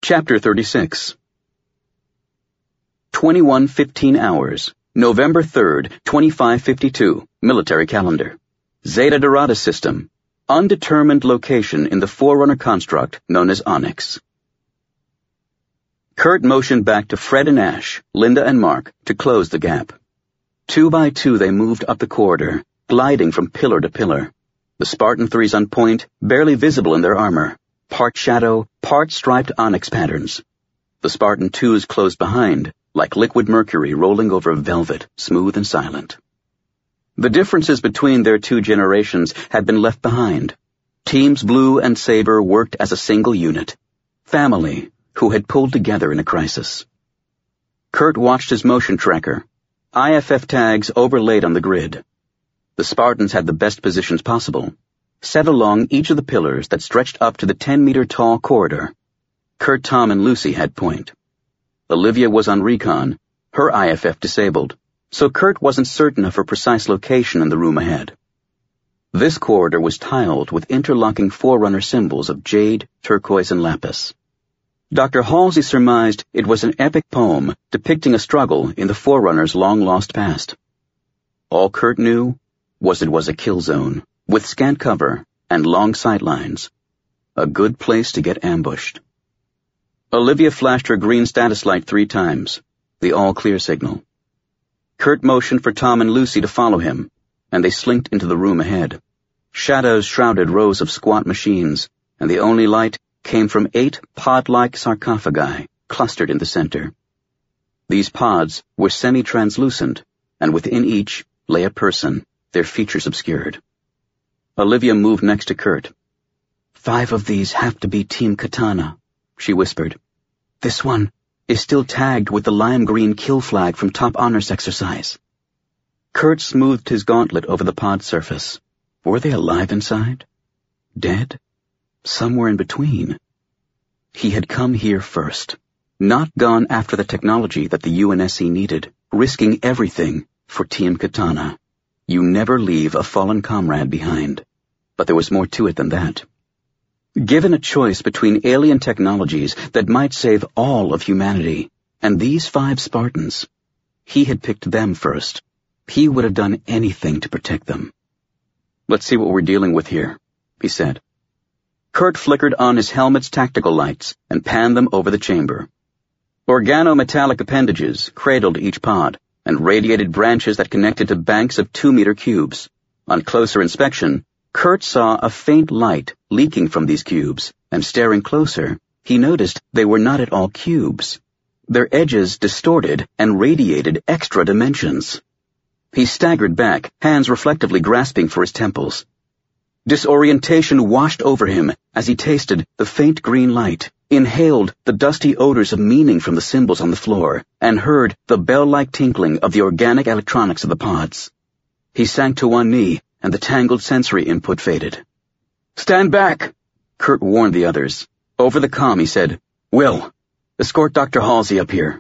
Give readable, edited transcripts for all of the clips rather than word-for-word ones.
Chapter 36 21:15 hours, November 3rd, 2552, military calendar. Zeta Dorada system, undetermined location in the Forerunner construct known as Onyx. Kurt motioned back to Fred and Ash, Linda and Mark, to close the gap. 2 by 2 they moved up the corridor, gliding from pillar to pillar. The Spartan 3s on point, barely visible in their armor, part shadow, part striped onyx patterns. The Spartan 2s closed behind, like liquid mercury rolling over velvet, smooth and silent. The differences between their two generations had been left behind. Teams Blue and Saber worked as a single unit. Family, who had pulled together in a crisis. Kurt watched his motion tracker. IFF tags overlaid on the grid. The Spartans had the best positions possible, set along each of the pillars that stretched up to the 10-meter-tall corridor. Kurt, Tom, and Lucy had point. Olivia was on recon, her IFF disabled, so Kurt wasn't certain of her precise location in the room ahead. This corridor was tiled with interlocking Forerunner symbols of jade, turquoise, and lapis. Dr. Halsey surmised it was an epic poem depicting a struggle in the Forerunner's long-lost past. All Kurt knew was it was a kill zone, with scant cover and long sightlines. A good place to get ambushed. Olivia flashed her green status light 3 times, the all-clear signal. Kurt motioned for Tom and Lucy to follow him, and they slinked into the room ahead. Shadows shrouded rows of squat machines, and the only light came from 8 pod-like sarcophagi clustered in the center. These pods were semi-translucent, and within each lay a person, their features obscured. Olivia moved next to Kurt. 5 of these have to be Team Katana, she whispered. This one is still tagged with the lime green kill flag from Top Honors exercise. Kurt smoothed his gauntlet over the pod surface. Were they alive inside? Dead? Somewhere in between. He had come here first, not gone after the technology that the UNSC needed, risking everything for Team Katana. You never leave a fallen comrade behind. But there was more to it than that. Given a choice between alien technologies that might save all of humanity and these 5 Spartans, he had picked them first. He would have done anything to protect them. Let's see what we're dealing with here, he said. Kurt flickered on his helmet's tactical lights and panned them over the chamber. Organometallic appendages cradled each pod and radiated branches that connected to banks of 2-meter cubes. On closer inspection, Kurt saw a faint light leaking from these cubes, and staring closer, he noticed they were not at all cubes. Their edges distorted and radiated extra dimensions. He staggered back, hands reflectively grasping for his temples. Disorientation washed over him as he tasted the faint green light, inhaled the dusty odors of meaning from the symbols on the floor, and heard the bell-like tinkling of the organic electronics of the pods. He sank to one knee, and the tangled sensory input faded. Stand back, Kurt warned the others. Over the comm he said, Will, escort Dr. Halsey up here.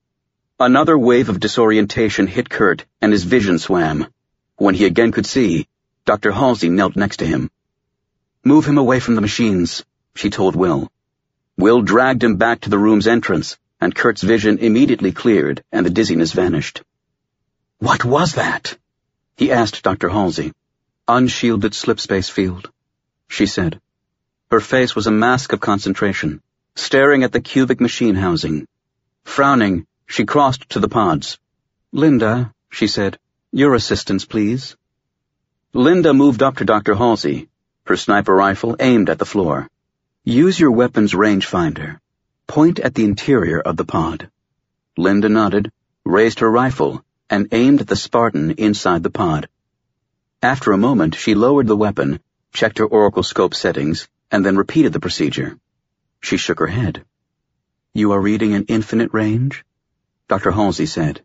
Another wave of disorientation hit Kurt, and his vision swam. When he again could see, Dr. Halsey knelt next to him. Move him away from the machines, she told Will. Will dragged him back to the room's entrance, and Kurt's vision immediately cleared, and the dizziness vanished. What was that? He asked Dr. Halsey. Unshielded slipspace field, she said. Her face was a mask of concentration, staring at the cubic machine housing. Frowning, she crossed to the pods. Linda, she said, your assistance, please. Linda moved up to Dr. Halsey, her sniper rifle aimed at the floor. Use your weapon's rangefinder. Point at the interior of the pod. Linda nodded, raised her rifle, and aimed at the Spartan inside the pod. After a moment, she lowered the weapon, checked her oracle scope settings, and then repeated the procedure. She shook her head. You are reading an infinite range? Dr. Halsey said.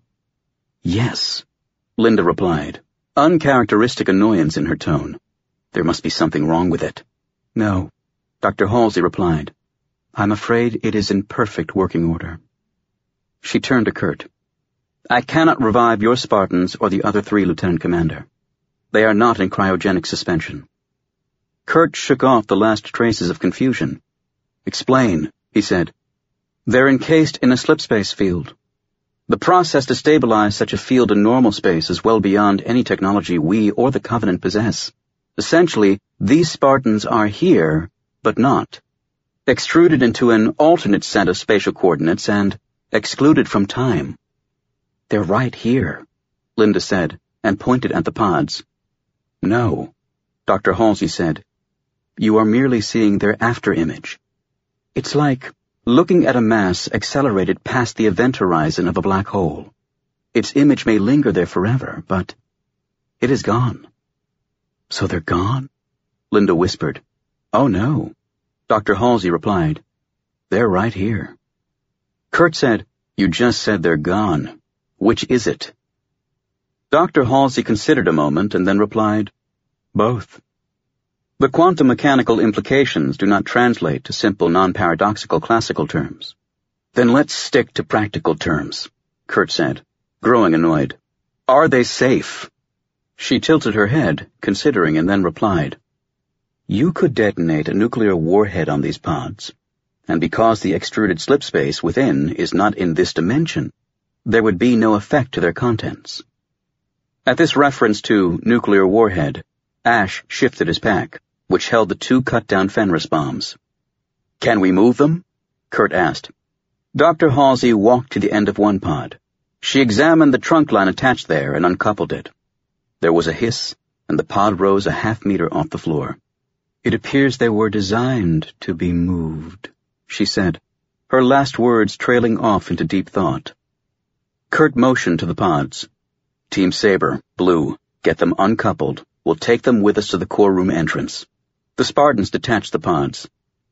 Yes, Linda replied, uncharacteristic annoyance in her tone. There must be something wrong with it. No, Dr. Halsey replied. I'm afraid it is in perfect working order. She turned to Kurt. I cannot revive your Spartans or the other 3, Lieutenant Commander. They are not in cryogenic suspension. Kurt shook off the last traces of confusion. Explain, he said. They're encased in a slipspace field. The process to stabilize such a field in normal space is well beyond any technology we or the Covenant possess. Essentially, these Spartans are here, but not. Extruded into an alternate set of spatial coordinates and excluded from time. They're right here, Linda said, and pointed at the pods. No, Dr. Halsey said. You are merely seeing their after-image. It's like looking at a mass accelerated past the event horizon of a black hole. Its image may linger there forever, but it is gone. So they're gone? Linda whispered. Oh no, Dr. Halsey replied. They're right here. Kurt said, You just said they're gone. Which is it? Dr. Halsey considered a moment and then replied, Both. The quantum mechanical implications do not translate to simple non-paradoxical classical terms. Then let's stick to practical terms, Kurt said, growing annoyed. Are they safe? She tilted her head, considering, and then replied, You could detonate a nuclear warhead on these pods, and because the extruded slipspace within is not in this dimension, there would be no effect to their contents. At this reference to nuclear warhead, Ash shifted his pack, which held the 2 cut-down Fenris bombs. Can we move them? Kurt asked. Dr. Halsey walked to the end of one pod. She examined the trunk line attached there and uncoupled it. There was a hiss, and the pod rose a half-meter off the floor. It appears they were designed to be moved, she said, her last words trailing off into deep thought. Kurt motioned to the pods. Team Saber, Blue, get them uncoupled. We'll take them with us to the core room entrance. The Spartans detached the pods.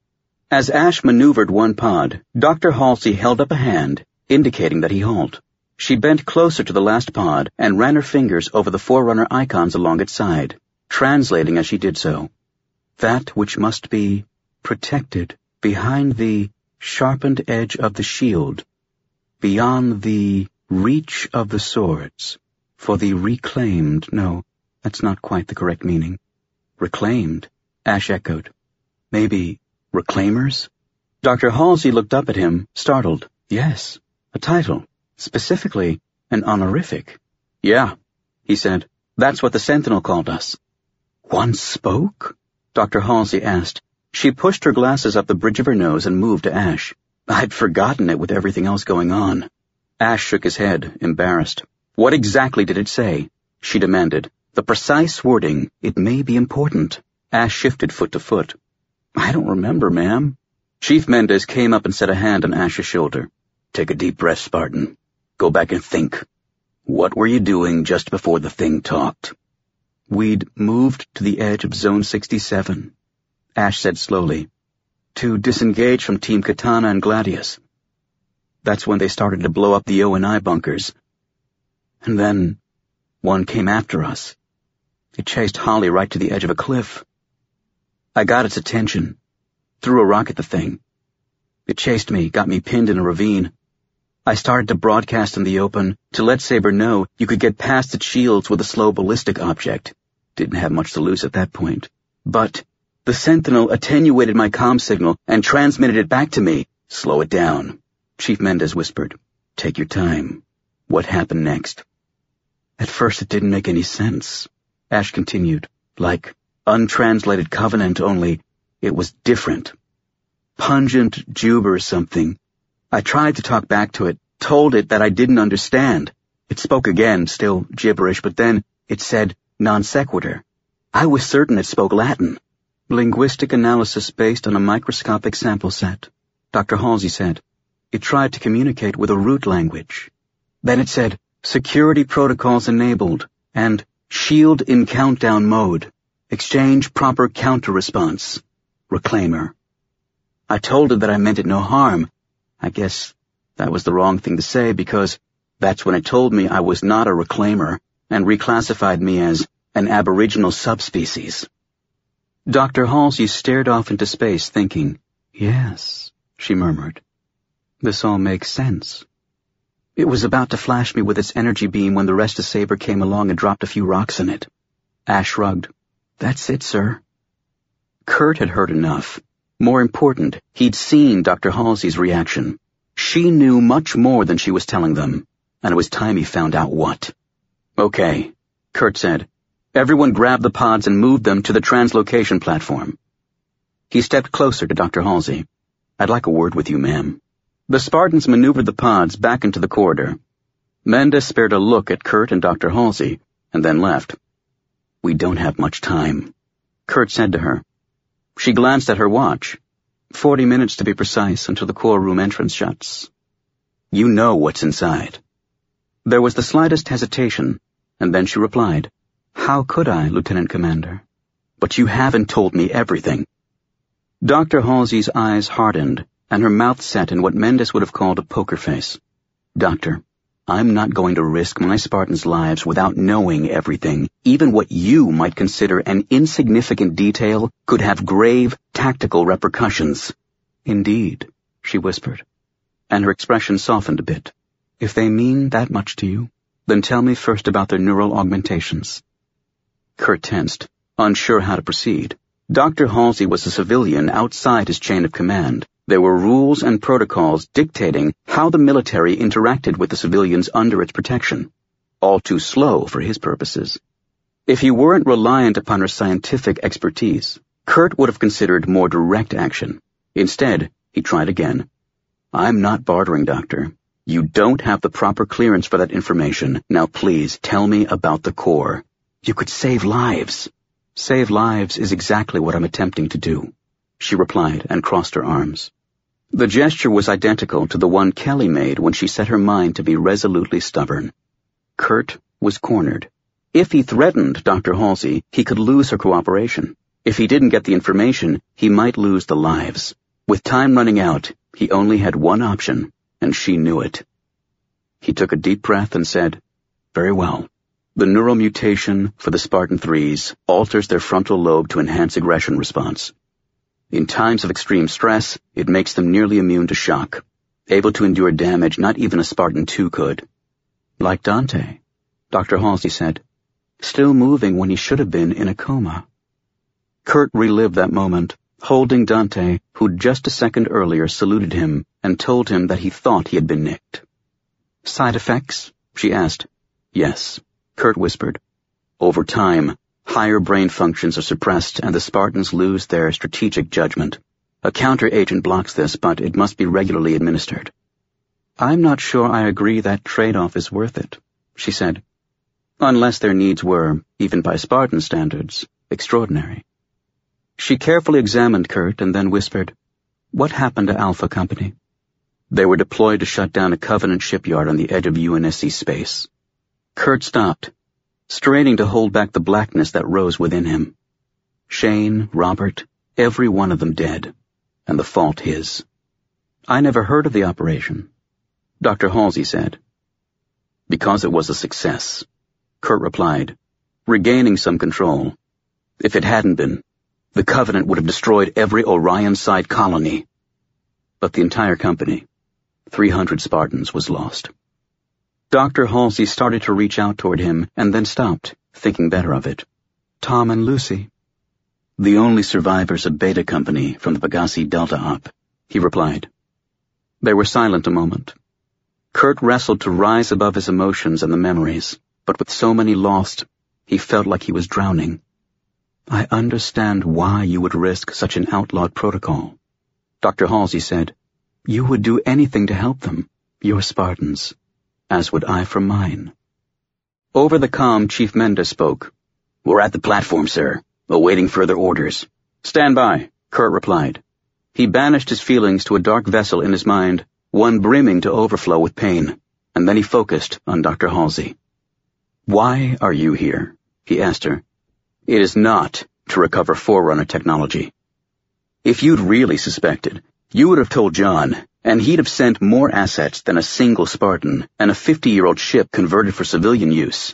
As Ash maneuvered one pod, Dr. Halsey held up a hand, indicating that he halt. She bent closer to the last pod and ran her fingers over the Forerunner icons along its side, translating as she did so. That which must be protected behind the sharpened edge of the shield, beyond the reach of the swords, for the reclaimed, no, that's not quite the correct meaning. Reclaimed, Ash echoed. Maybe reclaimers? Dr. Halsey looked up at him, startled. Yes, a title. Specifically, an honorific. Yeah, he said. That's what the Sentinel called us. One spoke? Dr. Halsey asked. She pushed her glasses up the bridge of her nose and moved to Ash. I'd forgotten it with everything else going on. Ash shook his head, embarrassed. What exactly did it say? She demanded. The precise wording, it may be important. Ash shifted foot to foot. I don't remember, ma'am. Chief Mendez came up and set a hand on Ash's shoulder. Take a deep breath, Spartan. Go back and think. What were you doing just before the thing talked? We'd moved to the edge of Zone 67, Ash said slowly, to disengage from Team Katana and Gladius. That's when they started to blow up the O&I bunkers. And then one came after us. It chased Holly right to the edge of a cliff. I got its attention, threw a rock at the thing. It chased me, got me pinned in a ravine. I started to broadcast in the open to let Saber know you could get past its shields with a slow ballistic object. Didn't have much to lose at that point. But the Sentinel attenuated my comm signal and transmitted it back to me. Slow it down, Chief Mendez whispered. Take your time. What happened next? At first it didn't make any sense, Ash continued. Like untranslated Covenant, only it was different. Pungent Juber or something. I tried to talk back to it, told it that I didn't understand. It spoke again, still gibberish, but then it said non sequitur. I was certain it spoke Latin. Linguistic analysis based on a microscopic sample set, Dr. Halsey said. It tried to communicate with a root language. Then it said, security protocols enabled, and shield in countdown mode. Exchange proper counter-response. Reclaimer. I told it that I meant it no harm. I guess that was the wrong thing to say because that's when it told me I was not a reclaimer and reclassified me as an aboriginal subspecies. Dr. Halsey stared off into space, thinking, Yes, she murmured. This all makes sense. It was about to flash me with its energy beam when the rest of Saber came along and dropped a few rocks in it. Ash shrugged. That's it, sir. Kurt had heard enough. More important, he'd seen Dr. Halsey's reaction. She knew much more than she was telling them, and it was time he found out what. "Okay," Kurt said. "Everyone grab the pods and move them to the translocation platform." He stepped closer to Dr. Halsey. "I'd like a word with you, ma'am." The Spartans maneuvered the pods back into the corridor. Mendes spared a look at Kurt and Dr. Halsey, and then left. "We don't have much time," Kurt said to her. She glanced at her watch. 40 minutes to be precise until the core room entrance shuts. "You know what's inside." There was the slightest hesitation, and then she replied, "How could I, Lieutenant Commander? But you haven't told me everything." Dr. Halsey's eyes hardened, and her mouth set in what Mendes would have called a poker face. "Doctor, I'm not going to risk my Spartans' lives without knowing everything. Even what you might consider an insignificant detail could have grave tactical repercussions." "Indeed," she whispered, and her expression softened a bit. "If they mean that much to you, then tell me first about their neural augmentations." Kurt tensed, unsure how to proceed. Dr. Halsey was a civilian outside his chain of command. There were rules and protocols dictating how the military interacted with the civilians under its protection. All too slow for his purposes. If he weren't reliant upon her scientific expertise, Kurt would have considered more direct action. Instead, he tried again. "I'm not bartering, Doctor. You don't have the proper clearance for that information. Now please tell me about the core. You could save lives." "Save lives is exactly what I'm attempting to do," she replied and crossed her arms. The gesture was identical to the one Kelly made when she set her mind to be resolutely stubborn. Kurt was cornered. If he threatened Dr. Halsey, he could lose her cooperation. If he didn't get the information, he might lose the lives. With time running out, he only had one option, and she knew it. He took a deep breath and said, "Very well. The neural mutation for the Spartan 3s alters their frontal lobe to enhance aggression response. In times of extreme stress, it makes them nearly immune to shock, able to endure damage not even a Spartan 2 could." "Like Dante," Dr. Halsey said, "still moving when he should have been in a coma." Kurt relived that moment, holding Dante, who'd just a second earlier saluted him and told him that he thought he had been nicked. "Side effects?" she asked. "Yes," Kurt whispered. "Over time, higher brain functions are suppressed and the Spartans lose their strategic judgment. A counter-agent blocks this, but it must be regularly administered." "I'm not sure I agree that trade-off is worth it," she said. "Unless their needs were, even by Spartan standards, extraordinary." She carefully examined Kurt and then whispered, "What happened to Alpha Company?" "They were deployed to shut down a Covenant shipyard on the edge of UNSC space." Kurt stopped, straining to hold back the blackness that rose within him. Shane, Robert, every one of them dead, and the fault his. "I never heard of the operation," Dr. Halsey said. "Because it was a success," Kurt replied, regaining some control. "If it hadn't been, the Covenant would have destroyed every Orion-side colony. But the entire company, 300 Spartans, was lost." Dr. Halsey started to reach out toward him and then stopped, thinking better of it. "Tom and Lucy?" "The only survivors of Beta Company from the Pegassi Delta Op," he replied. They were silent a moment. Kurt wrestled to rise above his emotions and the memories, but with so many lost, he felt like he was drowning. "I understand why you would risk such an outlawed protocol," Dr. Halsey said. "You would do anything to help them, your Spartans, as would I for mine." Over the comm, Chief Mendes spoke. "We're at the platform, sir, awaiting further orders." "Stand by," Kurt replied. He banished his feelings to a dark vessel in his mind, one brimming to overflow with pain, and then he focused on Dr. Halsey. "Why are you here?" he asked her. "It is not to recover Forerunner technology. If you'd really suspected, you would have told John, and he'd have sent more assets than a single Spartan and a 50-year-old ship converted for civilian use."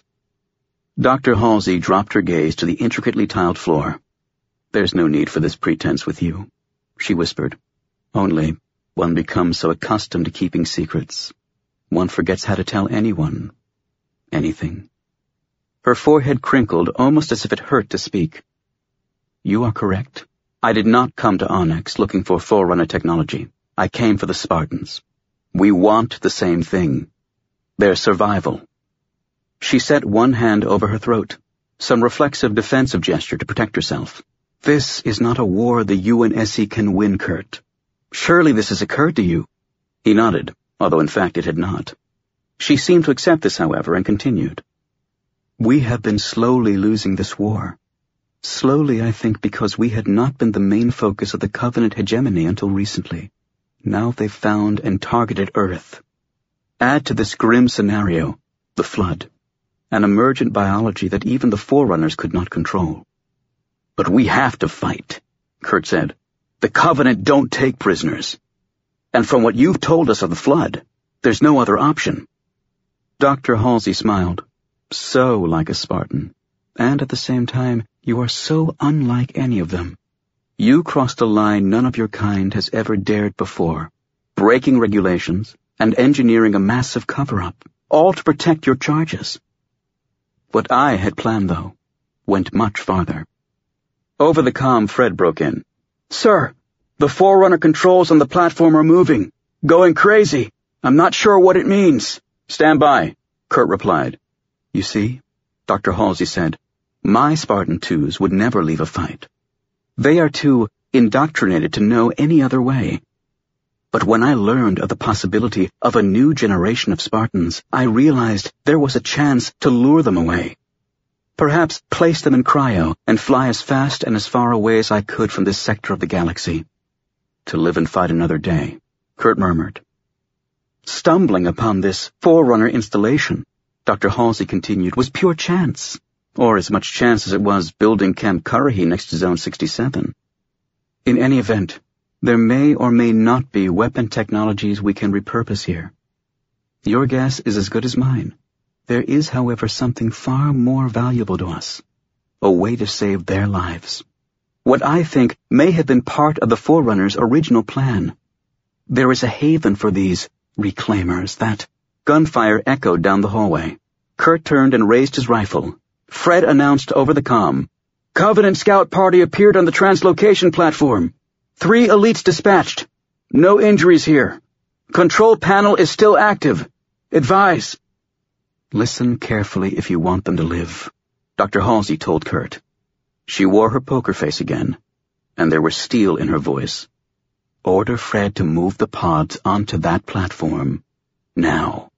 Dr. Halsey dropped her gaze to the intricately tiled floor. "There's no need for this pretense with you," she whispered. "Only one becomes so accustomed to keeping secrets, one forgets how to tell anyone anything." Her forehead crinkled almost as if it hurt to speak. "You are correct. I did not come to Onyx looking for Forerunner technology. I came for the Spartans. We want the same thing. Their survival. She set one hand over her throat, some reflexive defensive gesture to protect herself. This is not a war the UNSC can win, Kurt. Surely this has occurred to you. He nodded, although in fact it had not. She seemed to accept this, however, and continued. We have been slowly losing this war. Slowly, I think, because we had not been the main focus of the Covenant hegemony until recently. Now they've found and targeted Earth. Add to this grim scenario, the Flood, an emergent biology that even the Forerunners could not control. But we have to fight, Kurt said. The Covenant don't take prisoners. And from what you've told us of the Flood, there's no other option. Dr. Halsey smiled. So like a Spartan. And at the same time, you are so unlike any of them. You crossed a line none of your kind has ever dared before, breaking regulations and engineering a massive cover-up, all to protect your charges. What I had planned, though, went much farther. Over the comm, Fred broke in. Sir, the Forerunner controls on the platform are moving, going crazy. I'm not sure what it means. Stand by, Kurt replied. You see, Dr. Halsey said, my Spartan 2s would never leave a fight. They are too indoctrinated to know any other way. But when I learned of the possibility of a new generation of Spartans, I realized there was a chance to lure them away. Perhaps place them in cryo and fly as fast and as far away as I could from this sector of the galaxy. To live and fight another day, Kurt murmured. Stumbling upon this Forerunner installation, Dr. Halsey continued, was pure chance, or as much chance as it was building Camp Currahee next to Zone 67. In any event, there may or may not be weapon technologies we can repurpose here. Your guess is as good as mine. There is, however, something far more valuable to us, a way to save their lives. What I think may have been part of the Forerunners' original plan. There is a haven for these reclaimers that... Gunfire echoed down the hallway. Kurt turned and raised his rifle. Fred announced over the comm, Covenant scout party appeared on the translocation platform. 3 elites dispatched. No injuries here. Control panel is still active. Advise. Listen carefully if you want them to live, Dr. Halsey told Kurt. She wore her poker face again, and there was steel in her voice. Order Fred to move the pods onto that platform. Now.